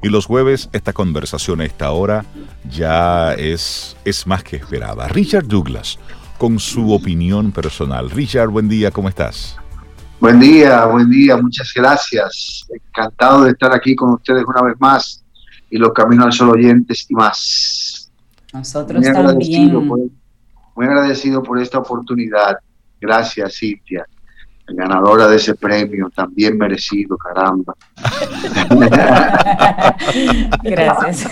Y los jueves, esta conversación a esta hora ya es más que esperada. Richard Douglas, con su opinión personal. Richard, buen día, ¿cómo estás? Buen día, muchas gracias. Encantado de estar aquí con ustedes una vez más y los Camino al Sol oyentes y más. Nosotros también. Muy agradecido por esta oportunidad. Gracias, Cintia, ganadora de ese premio, también merecido, caramba. Gracias.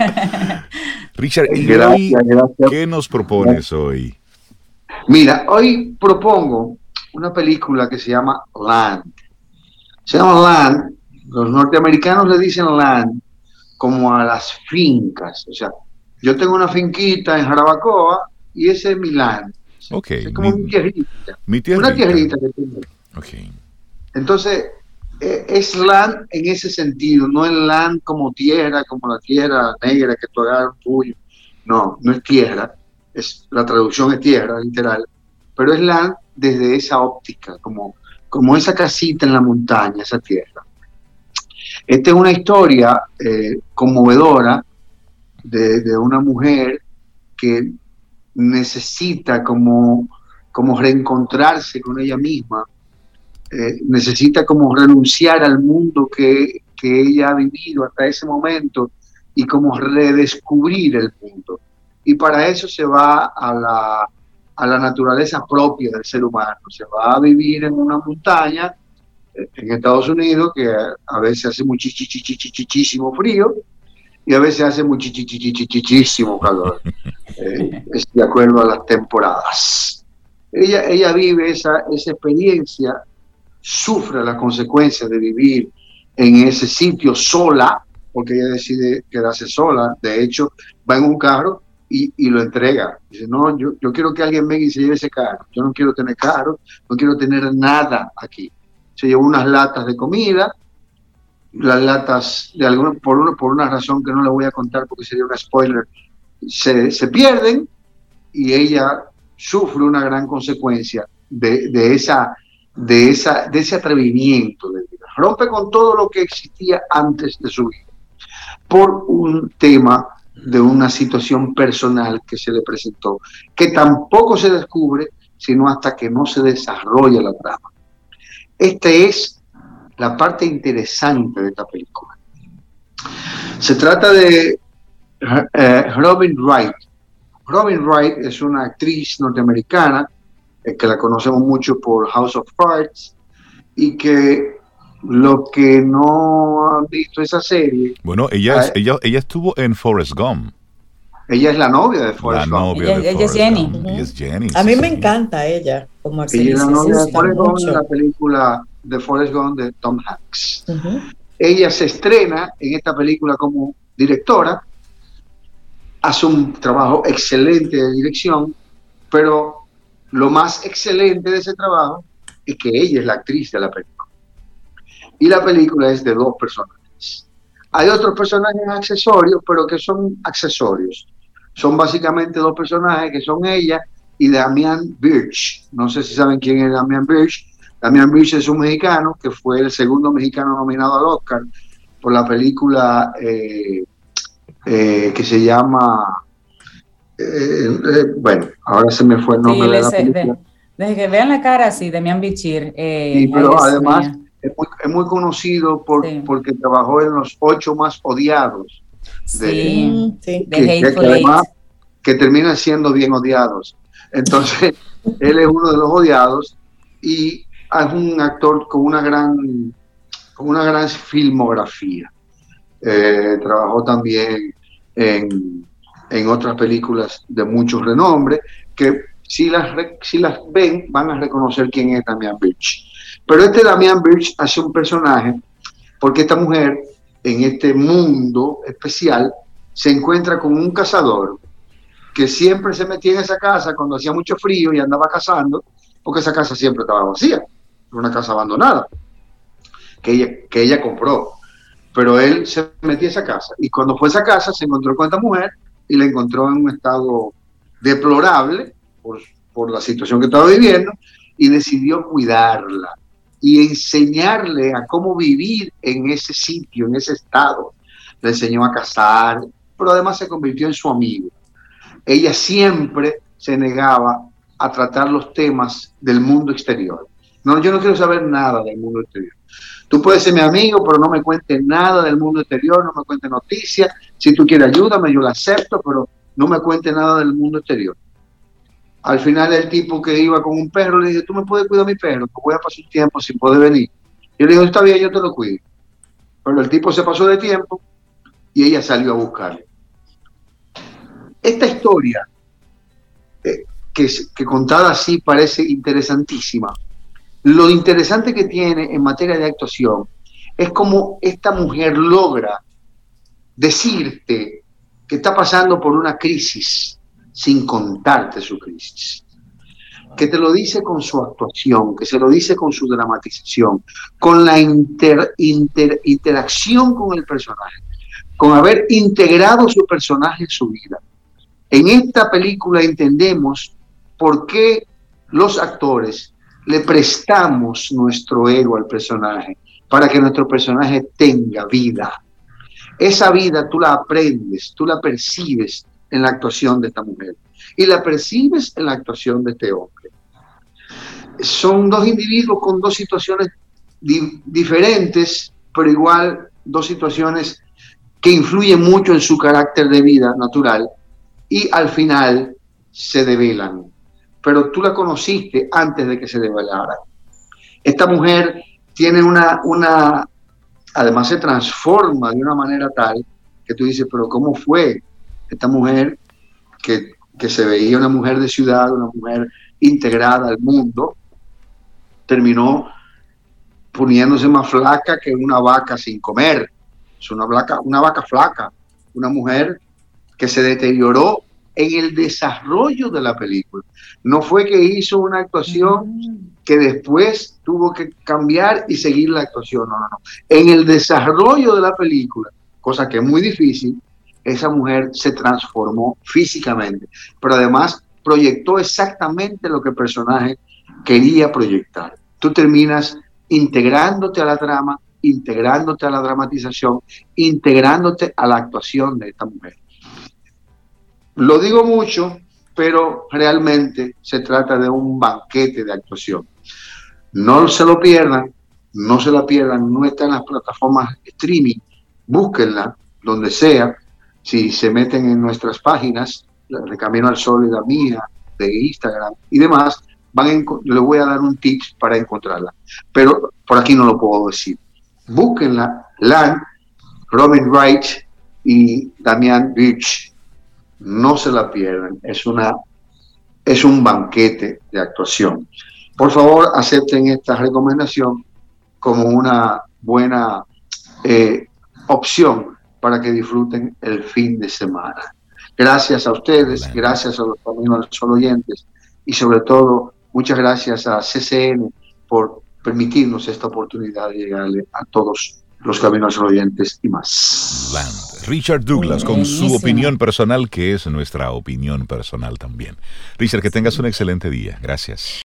Richard, ¿y gracias. qué nos propones hoy? Mira, hoy propongo una película que se llama Land. Se llama Land, los norteamericanos le dicen Land como a las fincas. O sea, yo tengo una finquita en Jarabacoa y ese es mi land. Okay, es como mi tierrita. Una tierrita que tengo. Okay. Entonces, es land en ese sentido, no es land como tierra, como la tierra negra que tú agarras tuyo. No es tierra. La traducción es tierra, literal. Pero es land desde esa óptica, como esa casita en la montaña, esa tierra. Esta es una historia conmovedora de una mujer que necesita como reencontrarse con ella misma, necesita como renunciar al mundo que ella ha vivido hasta ese momento y como redescubrir el mundo. Y para eso se va a la naturaleza propia del ser humano, se va a vivir en una montaña en Estados Unidos que a veces hace muchísimo frío y a veces hace muchísimo calor, es de acuerdo a las temporadas. Ella vive esa experiencia, sufre las consecuencias de vivir en ese sitio sola, porque ella decide quedarse sola. De hecho, va en un carro y lo entrega. Dice, no, yo quiero que alguien venga y se lleve ese carro. Yo no quiero tener carro, no quiero tener nada aquí. Se llevó unas latas de comida. Las latas, por una razón que no le voy a contar porque sería un spoiler, se pierden y ella sufre una gran consecuencia de ese atrevimiento de vida. Rompe con todo lo que existía antes de su vida por un tema de una situación personal que se le presentó, que tampoco se descubre sino hasta que no se desarrolla la trama. Esta es la parte interesante de esta película. Se trata de Robin Wright. Robin Wright es una actriz norteamericana que la conocemos mucho por House of Cards y que los que no han visto esa serie... Bueno, ella estuvo en Forrest Gump. Ella es la novia de Forrest Gump. Ella es Jenny. Ella es Jenny. A mí me encanta ella como actriz. Ella es la novia de Forrest Gump en la película de Forrest Gump de Tom Hanks. Ella se estrena en esta película como directora, hace un trabajo excelente de dirección, pero lo más excelente de ese trabajo es que ella es la actriz de la película. Y la película es de dos personajes. Hay otros personajes accesorios, pero que son accesorios. Son básicamente dos personajes que son ella y Damian Birch. No sé si saben quién es Damian Birch. Damian Birch es un mexicano que fue el segundo mexicano nominado al Oscar por la película que se llama... bueno, ahora se me fue el nombre de la película. Desde que vean la cara así, Damian Bichir. Sí, pero además es muy conocido porque trabajó en los 8 más odiados. De Hateful Eight. Que terminan siendo bien odiados. Entonces, él es uno de los odiados y es un actor con una gran filmografía. Trabajó también en otras películas de mucho renombre, que si las ven van a reconocer quién es Damian Birch. Pero este Damian Birch hace un personaje porque esta mujer en este mundo especial se encuentra con un cazador que siempre se metía en esa casa cuando hacía mucho frío y andaba cazando, porque esa casa siempre estaba vacía, era una casa abandonada que ella compró. Pero él se metía a esa casa y cuando fue a esa casa se encontró con esta mujer y la encontró en un estado deplorable por la situación que estaba viviendo y decidió cuidarla y enseñarle a cómo vivir en ese sitio, en ese estado, le enseñó a cazar, pero además se convirtió en su amigo. Ella siempre se negaba a tratar los temas del mundo exterior. No, yo no quiero saber nada del mundo exterior. Tú puedes ser mi amigo, pero no me cuentes nada del mundo exterior, no me cuentes noticias. Si tú quieres ayúdame, yo la acepto, pero no me cuentes nada del mundo exterior. Al final el tipo que iba con un perro le dijo, ¿tú me puedes cuidar a mi perro? Pues voy a pasar un tiempo sin poder venir. Y le dijo, está bien, yo te lo cuido. Pero el tipo se pasó de tiempo y ella salió a buscarle. Esta historia, que contada así parece interesantísima, lo interesante que tiene en materia de actuación es cómo esta mujer logra decirte que está pasando por una crisis sin contarte su crisis. Que te lo dice con su actuación, que se lo dice con su dramatización, con la interacción con el personaje, con haber integrado su personaje en su vida. En esta película entendemos por qué los actores le prestamos nuestro ego al personaje, para que nuestro personaje tenga vida. Esa vida tú la aprendes, tú la percibes en la actuación de esta mujer y la percibes en la actuación de este hombre. Son dos individuos con dos situaciones diferentes, pero igual dos situaciones que influyen mucho en su carácter de vida natural y al final se develan. Pero tú la conociste antes de que se develara. Esta mujer tiene además se transforma de una manera tal que tú dices, pero ¿cómo fue esta mujer que se veía una mujer de ciudad, una mujer integrada al mundo, terminó poniéndose más flaca que una vaca sin comer? Es una vaca flaca, una mujer que se deterioró en el desarrollo de la película. No fue que hizo una actuación que después tuvo que cambiar y seguir la actuación, no. En el desarrollo de la película, cosa que es muy difícil, esa mujer se transformó físicamente, pero además proyectó exactamente lo que el personaje quería proyectar. Tú terminas integrándote a la trama, integrándote a la dramatización, integrándote a la actuación de esta mujer. Lo digo mucho, pero realmente se trata de un banquete de actuación. No se lo pierdan, no se la pierdan, no está en las plataformas streaming, búsquenla donde sea. Si se meten en nuestras páginas, de Camino al Sol y la mía, de Instagram y demás, les voy a dar un tips para encontrarla. Pero por aquí no lo puedo decir. Búsquenla, Lan, Robin Wright y Damian Birch. No se la pierdan, es un banquete de actuación. Por favor, acepten esta recomendación como una buena opción para que disfruten el fin de semana. Gracias a ustedes, gracias a los Camino al Sol oyentes y sobre todo, muchas gracias a CCN por permitirnos esta oportunidad de llegarle a todos los Camino al Sol oyentes y más. Richard Douglas, con su opinión personal, que es nuestra opinión personal también. Richard, que tengas un excelente día. Gracias.